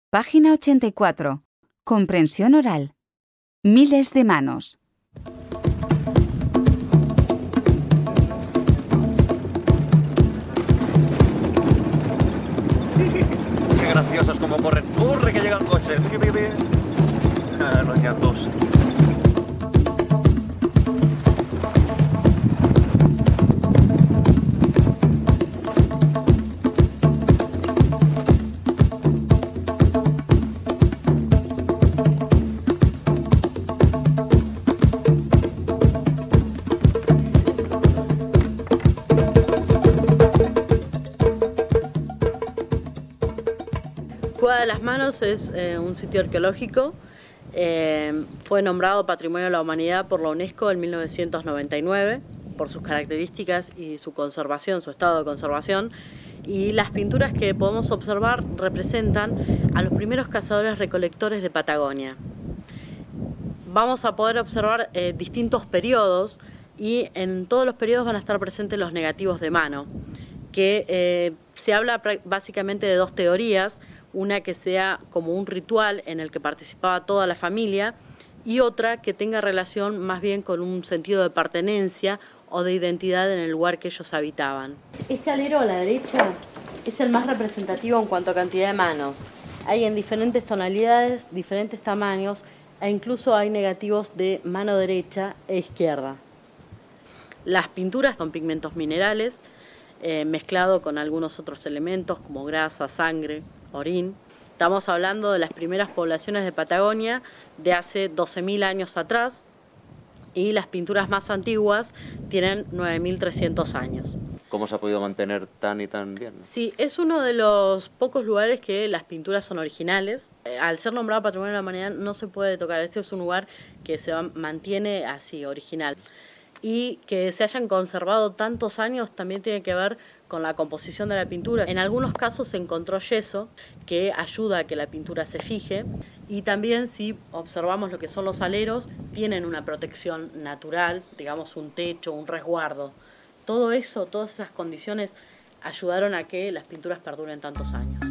Página 84. Comprensión oral. Miles de manos. Qué graciosos como corren. ¡Corre que llega el coche! Los gatos. Cueva de las Manos es un sitio arqueológico. Fue nombrado Patrimonio de la Humanidad por la UNESCO en 1999 por sus características y su conservación, su estado de conservación. Y las pinturas que podemos observar representan a los primeros cazadores-recolectores de Patagonia. Vamos a poder observar distintos periodos y en todos los periodos van a estar presentes los negativos de mano, que se habla básicamente de dos teorías. Una que sea como un ritual en el que participaba toda la familia y otra que tenga relación más bien con un sentido de pertenencia o de identidad en el lugar que ellos habitaban. Este alero a la derecha es el más representativo en cuanto a cantidad de manos. Hay en diferentes tonalidades, diferentes tamaños e incluso hay negativos de mano derecha e izquierda. Las pinturas son pigmentos minerales mezclado con algunos otros elementos como grasa, sangre, orín. Estamos hablando de las primeras poblaciones de Patagonia de hace 12.000 años atrás y las pinturas más antiguas tienen 9.300 años. ¿Cómo se ha podido mantener tan y tan bien? Sí, es uno de los pocos lugares que las pinturas son originales. Al ser nombrado Patrimonio de la Humanidad no se puede tocar. Este es un lugar que se mantiene así, original. Y que se hayan conservado tantos años también tiene que ver con la composición de la pintura. En algunos casos se encontró yeso que ayuda a que la pintura se fije y también si observamos lo que son los aleros tienen una protección natural, digamos un techo, un resguardo. Todo eso, todas esas condiciones ayudaron a que las pinturas perduren tantos años.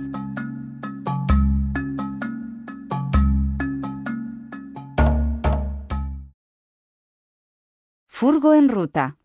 Furgo en ruta.